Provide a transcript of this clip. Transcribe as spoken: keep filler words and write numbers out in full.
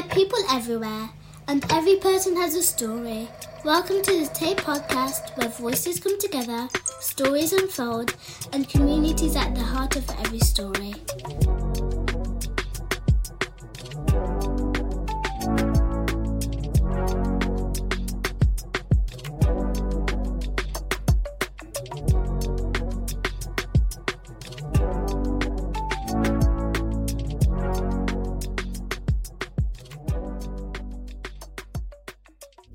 people everywhere, and every person has a story. Welcome to the Tape Podcast, where voices come together, stories unfold, and community is at the heart of every story.